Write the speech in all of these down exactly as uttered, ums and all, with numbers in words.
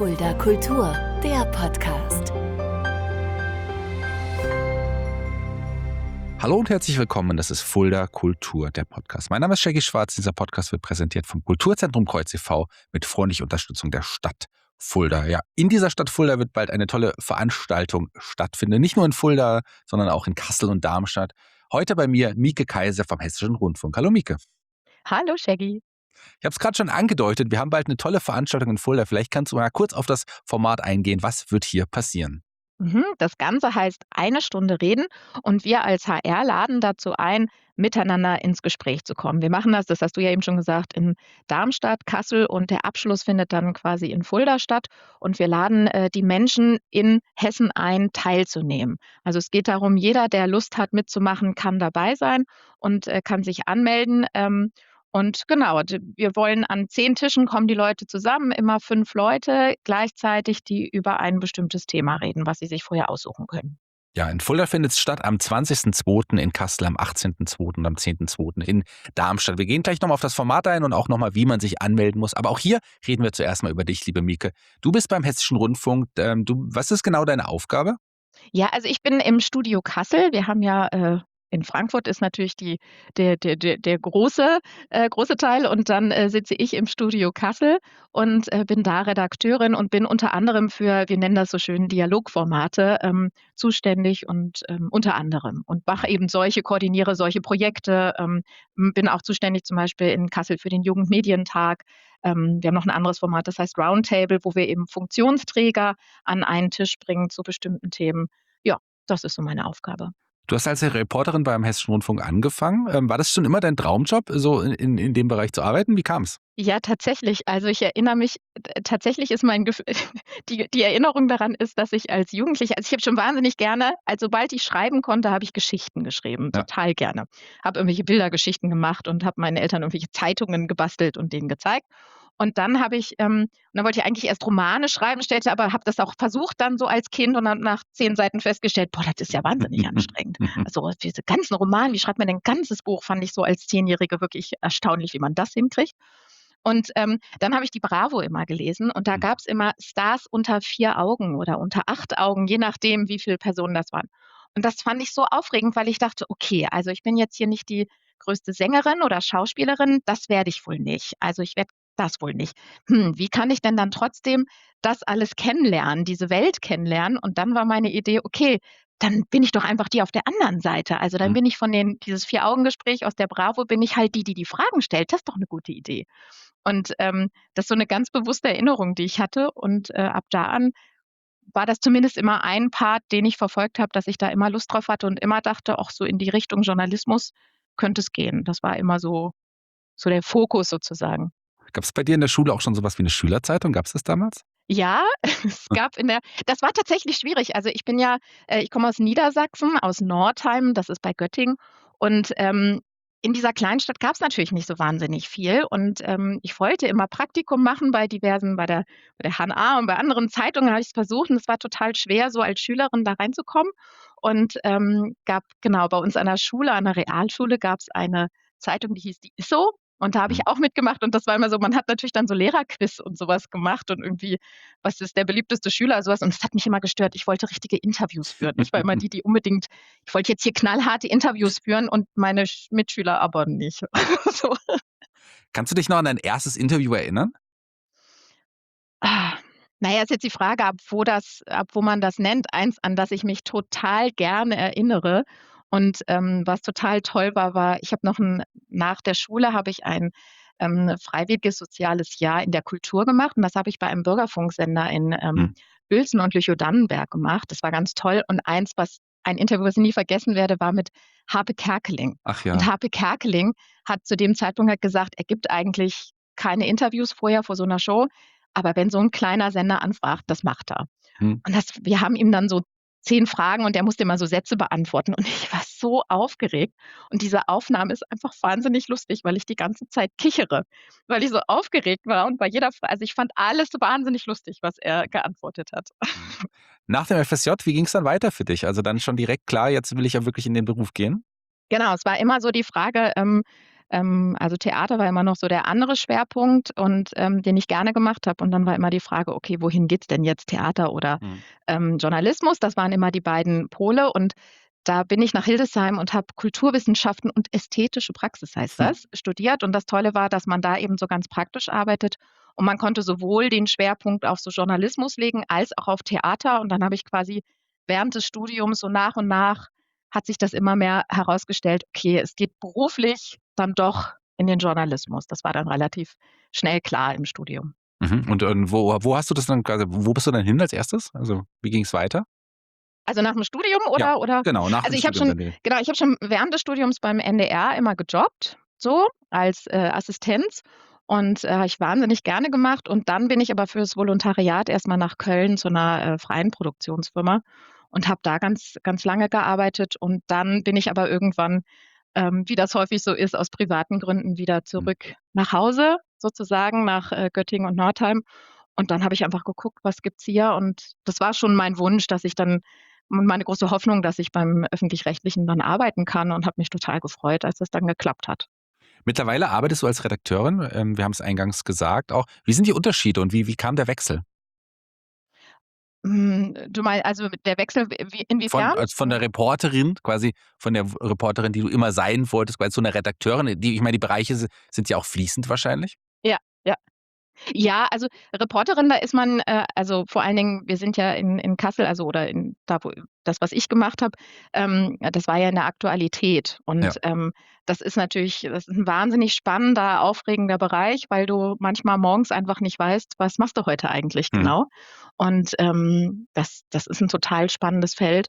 Fulda Kultur, der Podcast. Hallo und herzlich willkommen, das ist Fulda Kultur, der Podcast. Mein Name ist Shaggy Schwarz, dieser Podcast wird präsentiert vom Kulturzentrum Kreuz e V mit freundlicher Unterstützung der Stadt Fulda. Ja, in dieser Stadt Fulda wird bald eine tolle Veranstaltung stattfinden, nicht nur in Fulda, sondern auch in Kassel und Darmstadt. Heute bei mir Mieke Kaiser vom Hessischen Rundfunk. Hallo Mieke. Hallo Shaggy. Ich habe es gerade schon angedeutet, wir haben bald eine tolle Veranstaltung in Fulda. Vielleicht kannst du mal kurz auf das Format eingehen. Was wird hier passieren? Mhm, Das Ganze heißt eine Stunde reden und wir als H R laden dazu ein, miteinander ins Gespräch zu kommen. Wir machen das, das hast du ja eben schon gesagt, in Darmstadt, Kassel und der Abschluss findet dann quasi in Fulda statt. Und wir laden äh, die Menschen in Hessen ein, teilzunehmen. Also es geht darum, jeder, der Lust hat mitzumachen, kann dabei sein und äh, kann sich anmelden. Ähm, Und genau, d- wir wollen an zehn Tischen kommen die Leute zusammen, immer fünf Leute gleichzeitig, die über ein bestimmtes Thema reden, was sie sich vorher aussuchen können. Ja, in Fulda findet es statt am zwanzigsten zweiten, in Kassel am achtzehnten zweiten und am zehnten zweiten in Darmstadt. Wir gehen gleich nochmal auf das Format ein und auch nochmal, wie man sich anmelden muss. Aber auch hier reden wir zuerst mal über dich, liebe Mieke. Du bist beim Hessischen Rundfunk. Ähm, du, was ist genau deine Aufgabe? Ja, also ich bin im Studio Kassel. Wir haben ja äh, in Frankfurt ist natürlich die, der, der, der, der große, äh, große Teil und dann äh, sitze ich im Studio Kassel und äh, bin da Redakteurin und bin unter anderem für, wir nennen das so schön, Dialogformate ähm, zuständig und ähm, unter anderem und mache eben solche, koordiniere solche Projekte, ähm, bin auch zuständig zum Beispiel in Kassel für den Jugendmedientag. Ähm, wir haben noch ein anderes Format, das heißt Roundtable, wo wir eben Funktionsträger an einen Tisch bringen zu bestimmten Themen. Ja, das ist so meine Aufgabe. Du hast als Reporterin beim Hessischen Rundfunk angefangen. Ähm, war das schon immer dein Traumjob, so in, in, in dem Bereich zu arbeiten? Wie kam es? Ja, tatsächlich. Also ich erinnere mich, t- tatsächlich ist mein Gefühl, die, die Erinnerung daran ist, dass ich als Jugendliche, also ich habe schon wahnsinnig gerne, also sobald ich schreiben konnte, habe ich Geschichten geschrieben, Ja. total gerne. Habe irgendwelche Bildergeschichten gemacht und habe meinen Eltern irgendwelche Zeitungen gebastelt und denen gezeigt. Und dann habe ich, ähm, und dann wollte ich eigentlich erst Romane schreiben, stellte aber, habe das auch versucht dann so als Kind und dann nach zehn Seiten festgestellt, boah, das ist ja wahnsinnig anstrengend. Also diese ganzen Romane, wie schreibt man denn ein ganzes Buch, fand ich so als Zehnjährige wirklich erstaunlich, wie man das hinkriegt. Und ähm, dann habe ich die Bravo immer gelesen und da Mhm. gab es immer Stars unter vier Augen oder unter acht Augen, je nachdem, wie viele Personen das waren. Und das fand ich so aufregend, weil ich dachte, okay, also ich bin jetzt hier nicht die größte Sängerin oder Schauspielerin, das werde ich wohl nicht. Also ich werde das wohl nicht. Hm, wie kann ich denn dann trotzdem das alles kennenlernen, diese Welt kennenlernen? Und dann war meine Idee, okay, dann bin ich doch einfach die auf der anderen Seite. Also dann Mhm. bin ich von den, dieses Vier-Augen-Gespräch aus der Bravo, bin ich halt die, die die Fragen stellt. Das ist doch eine gute Idee. Und ähm, das ist so eine ganz bewusste Erinnerung, die ich hatte. Und äh, ab da an war das zumindest immer ein Part, den ich verfolgt habe, dass ich da immer Lust drauf hatte und immer dachte, auch so in die Richtung Journalismus könnte es gehen. Das war immer so, so der Fokus sozusagen. Gab es bei dir in der Schule auch schon sowas wie eine Schülerzeitung? Gab es das damals? Ja, es gab in der, das war tatsächlich schwierig. Also ich bin ja, äh, ich komme aus Niedersachsen, aus Nordheim, das ist bei Göttingen. Und ähm, in dieser Kleinstadt gab es natürlich nicht so wahnsinnig viel. Und ähm, ich wollte immer Praktikum machen bei diversen, bei der, bei der H N A und bei anderen Zeitungen habe ich es versucht. Und es war total schwer, so als Schülerin da reinzukommen. Und ähm, gab, genau, bei uns an der Schule, an der Realschule gab es eine Zeitung, die hieß die Isso. Und da habe Mhm. ich auch mitgemacht und das war immer so, man hat natürlich dann so Lehrerquiz und sowas gemacht und irgendwie, was ist der beliebteste Schüler, sowas. Und das hat mich immer gestört. Ich wollte richtige Interviews führen. Ich war immer die, die unbedingt, ich wollte jetzt hier knallharte Interviews führen und meine Sch- Mitschüler aber nicht. So. Kannst du dich noch an dein erstes Interview erinnern? Ah, naja, ist jetzt die Frage, ab wo das, ab wo man das nennt. Eins, an das ich mich total gerne erinnere. Und ähm, was total toll war, war, ich habe noch ein, nach der Schule habe ich ein ähm, freiwilliges soziales Jahr in der Kultur gemacht. Und das habe ich bei einem Bürgerfunksender in ähm, Hm. Uelzen und Lüchow-Dannenberg gemacht. Das war ganz toll. Und eins, was ein Interview, was ich nie vergessen werde, war mit Harpe Kerkeling. Ach Und ja. Harpe Kerkeling hat zu dem Zeitpunkt halt gesagt, er gibt eigentlich keine Interviews vorher vor so einer Show. Aber wenn so ein kleiner Sender anfragt, das macht er. Hm. Und das, wir haben ihm dann so zehn Fragen und er musste immer so Sätze beantworten. Und ich war so aufgeregt. Und diese Aufnahme ist einfach wahnsinnig lustig, weil ich die ganze Zeit kichere, weil ich so aufgeregt war. Und bei jeder Frage, also ich fand alles so wahnsinnig lustig, was er geantwortet hat. Nach dem F S J, wie ging es dann weiter für dich? Also dann schon direkt klar, jetzt will ich ja wirklich in den Beruf gehen? Genau, es war immer so die Frage, ähm, Ähm, also Theater war immer noch so der andere Schwerpunkt und ähm, den ich gerne gemacht habe. Und dann war immer die Frage, okay, wohin geht's denn jetzt, Theater oder Mhm. ähm, Journalismus? Das waren immer die beiden Pole. Und da bin ich nach Hildesheim und habe Kulturwissenschaften und ästhetische Praxis, heißt Hm. das, studiert. Und das Tolle war, dass man da eben so ganz praktisch arbeitet. Und man konnte sowohl den Schwerpunkt auf so Journalismus legen, als auch auf Theater. Und dann habe ich quasi während des Studiums so nach und nach hat sich das immer mehr herausgestellt, okay, es geht beruflich dann doch in den Journalismus. Das war dann relativ schnell klar im Studium. Mhm. Und, und wo, wo hast du das dann, quasi- wo bist du dann hin als erstes? Also wie ging es weiter? Also nach dem Studium Ja, oder oder genau, nach also dem ich habe Studium schon dann direkt. genau, ich habe schon während des Studiums beim N D R immer gejobbt, so als, äh, Assistenz und, äh, habe ich wahnsinnig gerne gemacht und dann bin ich aber fürs Volontariat erst mal nach Köln zu 'ner, äh, freien Produktionsfirma und habe da ganz ganz lange gearbeitet und dann bin ich aber irgendwann, ähm, wie das häufig so ist, aus privaten Gründen wieder Hm. zurück nach Hause sozusagen, nach, äh, Göttingen und Nordheim. Und dann habe ich einfach geguckt, was gibt's hier? Und das war schon mein Wunsch, dass ich dann und meine große Hoffnung, dass ich beim Öffentlich-Rechtlichen dann arbeiten kann und habe mich total gefreut, als das dann geklappt hat. Mittlerweile arbeitest du als Redakteurin, ähm, wir haben es eingangs gesagt auch. Wie sind die Unterschiede und wie, wie kam der Wechsel? Hm, du meinst also der Wechsel w wie Von, inwiefern? als von der Reporterin, quasi von der Reporterin, die du immer sein wolltest, quasi zu einer Redakteurin, die, ich meine, die Bereiche si- sind ja auch fließend wahrscheinlich. Ja, ja. Ja, also Reporterin, da ist man, äh, also vor allen Dingen, wir sind ja in in Kassel, also oder in da, wo das, was ich gemacht habe, ähm, das war ja in der Aktualität. Ja. Und ähm, das ist natürlich das ist 'n wahnsinnig spannender, aufregender Bereich, weil du manchmal morgens einfach nicht weißt, was machst du heute eigentlich Mhm. genau? Und ähm, das das ist 'n total spannendes Feld.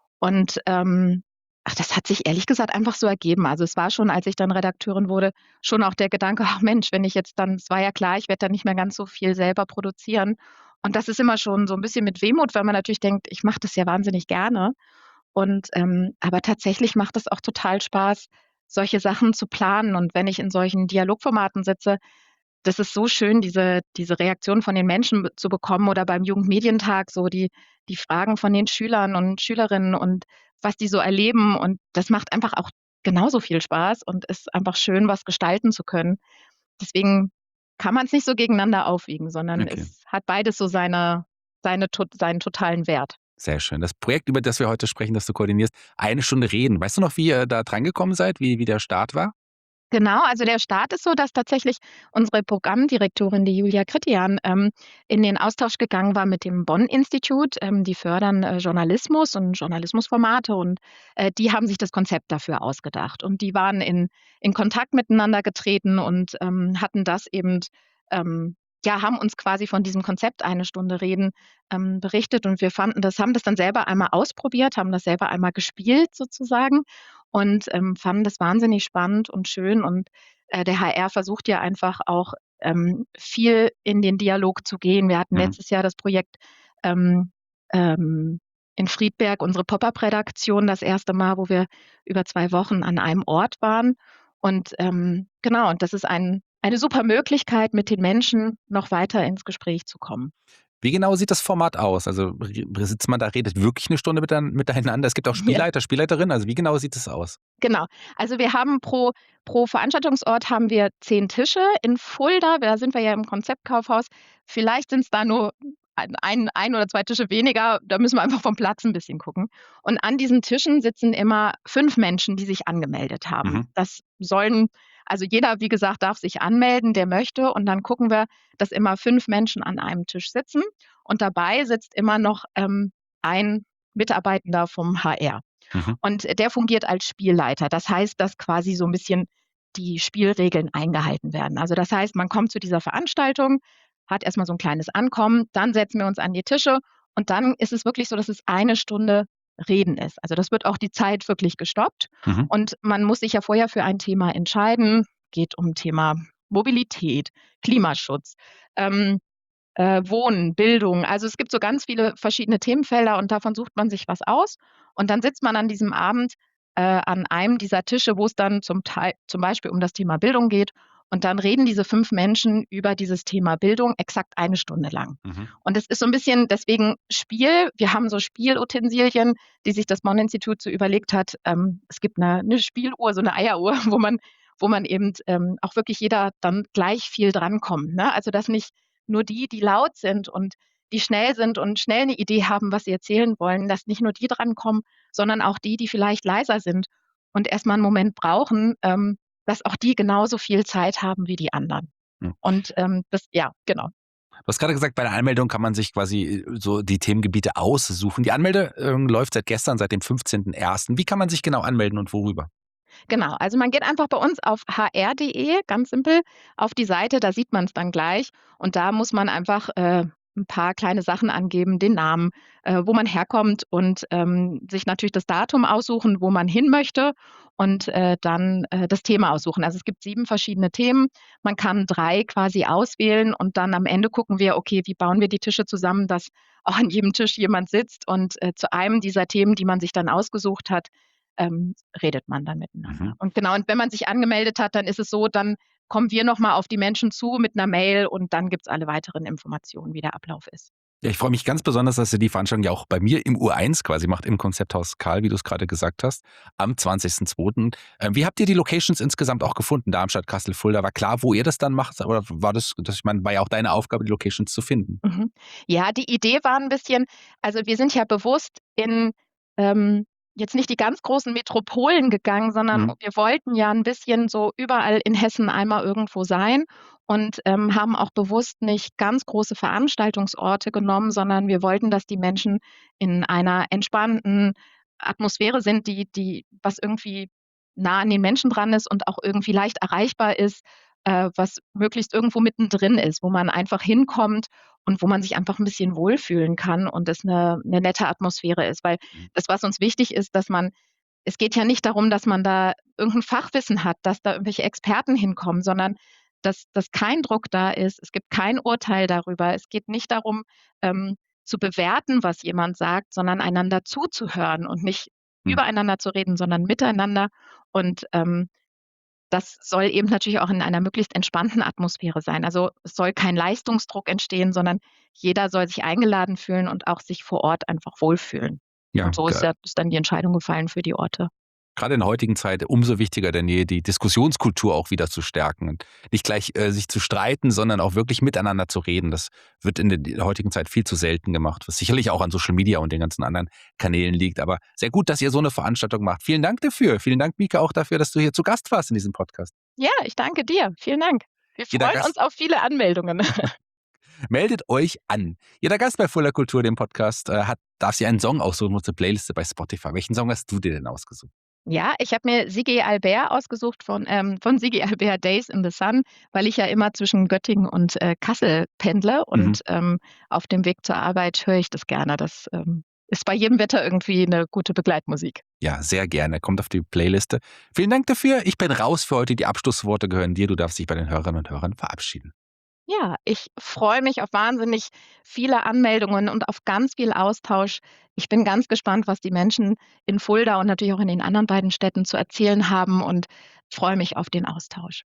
Und ähm, ach, das hat sich ehrlich gesagt einfach so ergeben. Also, es war schon, als ich dann Redakteurin wurde, schon auch der Gedanke: „Ach Mensch, wenn ich jetzt dann“, es war ja klar, ich werde dann nicht mehr ganz so viel selber produzieren. Und das ist immer schon so 'n bisschen mit Wehmut, weil man natürlich denkt: „Ich mache das ja wahnsinnig gerne.“ Und ähm, aber tatsächlich macht es auch total Spaß, solche Sachen zu planen. Und wenn ich in solchen Dialogformaten sitze, das ist so schön, diese diese Reaktion von den Menschen be zu bekommen oder beim Jugendmedientag so die die Fragen von den Schülern und Schülerinnen und was die so erleben. Und das macht einfach auch genauso viel Spaß und ist einfach schön, was gestalten zu können. Deswegen kann man's nicht so gegeneinander aufwiegen, sondern Okay. es hat beides so seine seine tot seinen totalen Wert. Sehr schön. Das Projekt, über das wir heute sprechen, das du koordinierst, eine Stunde reden. Weißt du noch, wie ihr da drangekommen seid, wie, wie der Start war? Genau, also der Start ist so, dass tatsächlich unsere Programmdirektorin, die Julia Kritian, ähm, in den Austausch gegangen war mit dem Bonn-Institut. Ähm, die fördern äh, Journalismus und Journalismusformate und äh, die haben sich das Konzept dafür ausgedacht. Und die waren in, in Kontakt miteinander getreten und ähm, hatten das eben, ähm, ja, haben uns quasi von diesem Konzept eine Stunde reden ähm, berichtet und wir fanden das, haben das dann selber einmal ausprobiert, haben das selber einmal gespielt sozusagen und ähm, fanden das wahnsinnig spannend und schön. Und äh, der H R versucht ja einfach auch ähm, viel in den Dialog zu gehen. Wir hatten Mhm. letztes Jahr das Projekt ähm, ähm, in Friedberg, unsere Pop-up-Redaktion, das erste Mal, wo wir über zwei Wochen an einem Ort waren. Und ähm, genau, und das ist ein, eine super Möglichkeit, mit den Menschen noch weiter ins Gespräch zu kommen. Wie genau sieht das Format aus? Also re- sitzt man da, redet wirklich eine Stunde mitein- miteinander? Es gibt auch Ja. Spielleiter, Spielleiterinnen. Also wie genau sieht es aus? Genau. Also wir haben pro pro Veranstaltungsort haben wir zehn Tische. In Fulda, da sind wir ja im Konzeptkaufhaus, vielleicht sind's da nur ein ein ein oder zwei Tische weniger, da müssen wir einfach vom Platz 'n bisschen gucken. Und an diesen Tischen sitzen immer fünf Menschen, die sich angemeldet haben. Mhm. Das sollen also jeder, wie gesagt, darf sich anmelden, der möchte. Und dann gucken wir, dass immer fünf Menschen an einem Tisch sitzen. Und dabei sitzt immer noch, ähm, ein Mitarbeitender vom H R. Mhm. Und der fungiert als Spielleiter. Das heißt, dass quasi so 'n bisschen die Spielregeln eingehalten werden. Also, das heißt, man kommt zu dieser Veranstaltung, hat erst mal so 'n kleines Ankommen, dann setzen wir uns an die Tische und dann ist es wirklich so, dass es eine Stunde Reden ist. Also, das wird auch die Zeit wirklich gestoppt Mhm. und man muss sich ja vorher für ein Thema entscheiden. Geht um Thema Mobilität, Klimaschutz, ähm, äh, Wohnen, Bildung. Also, es gibt so ganz viele verschiedene Themenfelder und davon sucht man sich was aus. Und dann sitzt man an diesem Abend, äh, an einem dieser Tische, wo es dann zum Teil zum Beispiel um das Thema Bildung geht. Und dann reden diese fünf Menschen über dieses Thema Bildung exakt eine Stunde lang. Mhm. Und es ist so 'n bisschen deswegen Spiel. Wir haben so Spielutensilien, die sich das Bonn-Institut so überlegt hat. Ähm, es gibt 'ne 'ne Spieluhr, so 'ne Eieruhr, wo man wo man eben ähm, auch wirklich jeder dann gleich viel drankommt, ne? Also, dass nicht nur die, die laut sind und die schnell sind und schnell 'ne Idee haben, was sie erzählen wollen, dass nicht nur die drankommen, sondern auch die, die vielleicht leiser sind und erst mal 'n Moment brauchen, ähm, dass auch die genauso viel Zeit haben wie die anderen. Hm. Und, ähm, das ja, genau. Du hast grade gesagt, bei der Anmeldung kann man sich quasi, äh, so die Themengebiete aussuchen. Die Anmeldung läuft seit gestern, seit dem fünfzehnten ersten Wie kann man sich genau anmelden und worüber? Genau, also man geht einfach bei uns auf h r punkt d e, ganz simpel, auf die Seite, da sieht man's dann gleich. Und da muss man einfach, äh, 'n paar kleine Sachen angeben, den Namen, äh, wo man herkommt und, ähm, sich natürlich das Datum aussuchen, wo man hin möchte und, äh, dann, äh, das Thema aussuchen. Also, es gibt sieben verschiedene Themen. Man kann drei quasi auswählen und dann am Ende gucken wir: Okay, wie bauen wir die Tische zusammen, dass auch an jedem Tisch jemand sitzt und, äh, zu einem dieser Themen, die man sich dann ausgesucht hat, ähm, redet man dann miteinander. Mhm. Und genau, und wenn man sich angemeldet hat, dann ist es so, dann kommen wir noch mal auf die Menschen zu mit 'ner Mail und dann gibt's alle weiteren Informationen, wie der Ablauf ist. Ja, ich freue mich ganz besonders, dass ihr die Veranstaltung ja auch bei mir im U eins quasi macht, im Konzepthaus Karl, wie du's grade gesagt hast, am zwanzigsten zweiten Ähm, wie habt ihr die Locations insgesamt auch gefunden? Darmstadt, Kassel, Fulda. War klar, wo ihr das dann macht? Oder war das das ich meine, war ja auch deine Aufgabe, die Locations zu finden? Mhm. Ja, die Idee war 'n bisschen also, wir sind ja bewusst in, ähm, jetzt nicht die ganz großen Metropolen gegangen, sondern Mhm. wir wollten ja 'n bisschen so überall in Hessen einmal irgendwo sein und, ähm, haben auch bewusst nicht ganz große Veranstaltungsorte genommen, sondern wir wollten, dass die Menschen in einer entspannten Atmosphäre sind, die die was irgendwie nah an den Menschen dran ist und auch irgendwie leicht erreichbar ist, äh, was möglichst irgendwo mittendrin ist, wo man einfach hinkommt und wo man sich einfach 'n bisschen wohlfühlen kann und es 'ne 'ne nette Atmosphäre ist. Weil Mhm. das, was uns wichtig ist, dass man es geht ja nicht darum, dass man da irgend 'n Fachwissen hat, dass da irgendwelche Experten hinkommen, sondern dass dass kein Druck da ist. Es gibt kein Urteil darüber. Es geht nicht darum, ähm, zu bewerten, was jemand sagt, sondern einander zuzuhören und nicht Mhm. übereinander zu reden, sondern miteinander. Und, ähm, das soll eben natürlich auch in einer möglichst entspannten Atmosphäre sein. Also, es soll kein Leistungsdruck entstehen, sondern jeder soll sich eingeladen fühlen und auch sich vor Ort einfach wohlfühlen. Ja, Und so ist ge ja ist dann die Entscheidung gefallen für die Orte. Grade in der heutigen Zeit umso wichtiger denn je, die Diskussionskultur auch wieder zu stärken und nicht gleich, äh, sich zu streiten, sondern auch wirklich miteinander zu reden. Das wird in der heutigen Zeit viel zu selten gemacht, was sicherlich auch an Social Media und den ganzen anderen Kanälen liegt. Aber sehr gut, dass ihr so 'ne Veranstaltung macht. Vielen Dank dafür. Vielen Dank, Mieke, auch dafür, dass du hier zu Gast warst in diesem Podcast. Ja, ich danke dir. Vielen Dank. Wir Jeder freuen Gast uns auf viele Anmeldungen. Meldet euch an. Jeder Gast bei Fulda Kultur, dem Podcast, äh, hat darf sich einen Song aussuchen, unsere Playliste bei Spotify. Welchen Song hast du dir denn ausgesucht? Ja, ich habe mir Sigie Albert ausgesucht von ähm, von Sigie Albert „Days in the Sun“, weil ich ja immer zwischen Göttingen und, äh, Kassel pendle Mhm. und, ähm, auf dem Weg zur Arbeit höre ich das gerne. Das, ähm, ist bei jedem Wetter irgendwie 'ne gute Begleitmusik. Ja, sehr gerne. Kommt auf die Playliste. Vielen Dank dafür. Ich bin raus für heute. Die Abschlussworte gehören dir. Du darfst dich bei den Hörerinnen und Hörern verabschieden. Ja, ich freue mich auf wahnsinnig viele Anmeldungen und auf ganz viel Austausch. Ich bin ganz gespannt, was die Menschen in Fulda und natürlich auch in den anderen beiden Städten zu erzählen haben und freue mich auf den Austausch.